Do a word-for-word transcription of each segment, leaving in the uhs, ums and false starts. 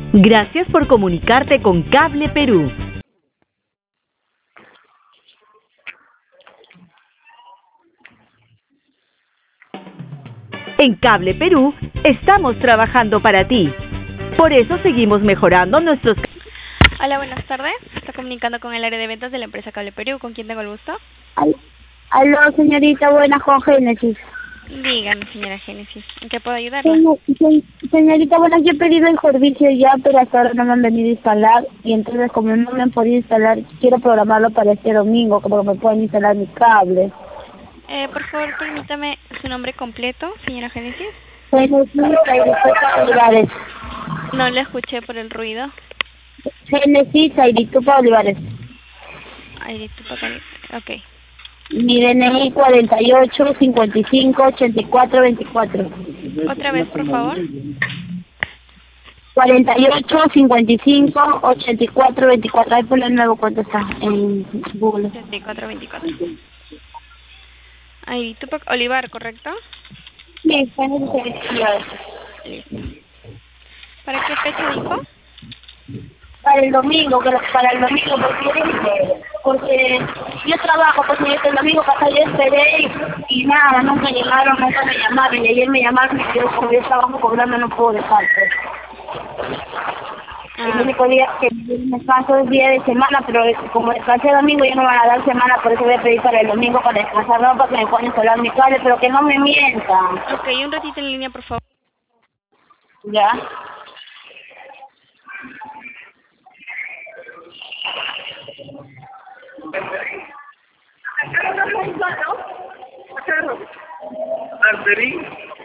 Gracias por comunicarte con Cable Perú. En Cable Perú estamos trabajando para ti. Por eso seguimos mejorando nuestros... Hola, buenas tardes. Está comunicando con el área de ventas de la empresa Cable Perú. ¿Con quién tengo el gusto? Aló, señorita, buenas, con Génesis. Dígame, señora Génesis, ¿en qué puedo ayudarla? Señor, se, señorita, bueno, yo he pedido el servicio ya, pero hasta ahora no me han venido a instalar. Y entonces, como no me han podido instalar, quiero programarlo para este domingo, como que me puedan instalar mi cable. Eh, por favor, permítame su nombre completo, señora Génesis. Génesis Airitupa Olivares. No le escuché por el ruido. Génesis Airitupa Olivares. Airitupa, ok. Mi D N I cuarenta y ocho, cincuenta y cinco, ochenta y cuatro, veinticuatro. Otra vez, por favor. cuarenta y ocho, cincuenta y cinco, ochenta y cuatro, veinticuatro. Ahí por el nuevo cuánto está en Google. ochenta y cuatro, veinticuatro. Airitupa Olivar, ¿correcto? Sí, Génesis Olivares. Listo. ¿Para qué fecha dijo? Para el domingo, que para el domingo, porque, porque yo trabajo, pues yo el domingo pasado yo esperé y, y nada, nunca llegaron, nunca me llamaron, y ayer me llamaron y yo como yo trabajo cobrando no puedo dejar. Pues. Ah. El único día que me descanso es día de semana, pero como descansé el domingo ya no me van a dar semana, por eso voy a pedir para el domingo para descansar, no para que me puedan instalar mi cable, pero que no me mientan. Ok, un ratito en línea, por favor. Ya. Anterín.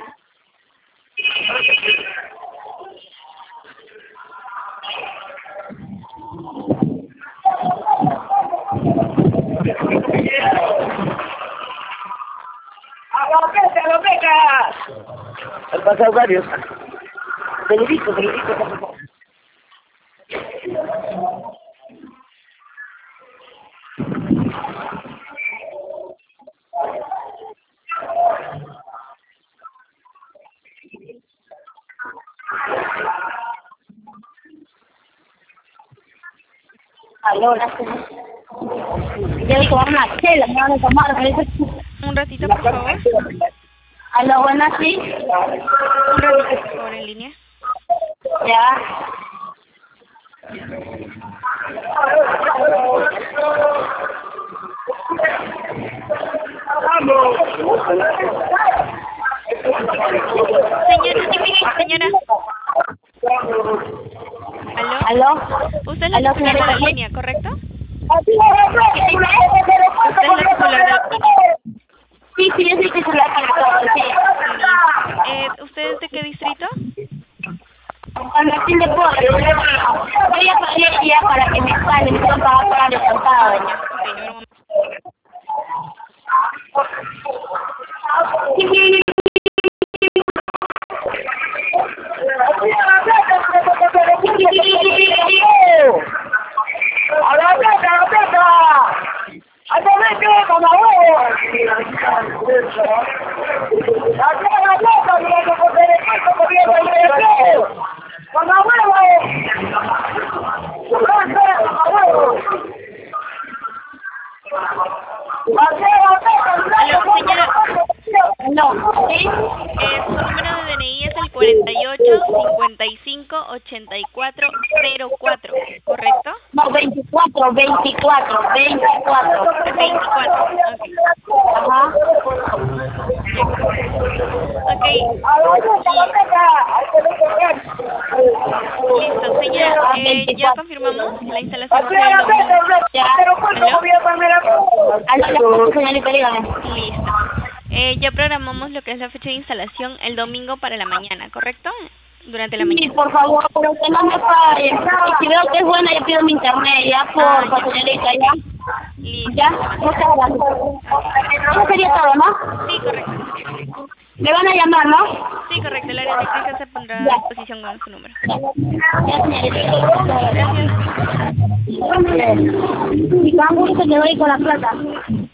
¡A la beca, a la beca! Han pasado varios. Federico, Federico, por favor. Aló, gracias. Debo tomar una chela, me van a tomar. Un ratito, por favor. Aló, buenas, sí. Un ratito, por favor, en línea. Ya. Señora, señora. ¿Aló? ¿Aló? Usted es la ¿Aló, titular de la señora? línea, ¿correcto? Usted es la titular de la línea. Sí, sí, yo soy titular para todo, sí. Eh, ¿Usted es de qué distrito? San Martín de Porres. Voy a pagar ya para que me instalen, me puedan pagar para adelantado. Sí. ¡A la beca, a la beca! ¡A la beca, por favor! ¡A la beca, mira que por Federico corriendo el deseo! ¡Con la huevo! ¡Con la huevo! Aló, señora. No, ¿sí? Eh, su número de D N I es el cuarenta y ocho, cincuenta y cinco, ochenta y cuatro, cero cuatro, ¿correcto? No, veinticuatro, veinticuatro, veinticuatro. veinticuatro, ok. Ajá. Ok. Listo, señora. Eh, ya confirmamos la instalación para el domingo. Ya. ¿Aló? Aló, señorita, dígame. Listo. Eh, ya programamos lo que es la fecha de instalación el domingo para la mañana, ¿correcto? Durante la Sí, mañana. por favor, pero que no me falle. Y si veo que es buena, yo pido mi internet, ya, por Ah, por ya. señorita, ya. Listo. Ya, muchas gracias. Eso sería todo, ¿no? Sí, correcto. Me van a llamar, ¿no? Sí, correcto. El área técnica se pondrá a Ya. disposición con su número. Ya, señorita. Gracias. Y con gusto te doy con la plata.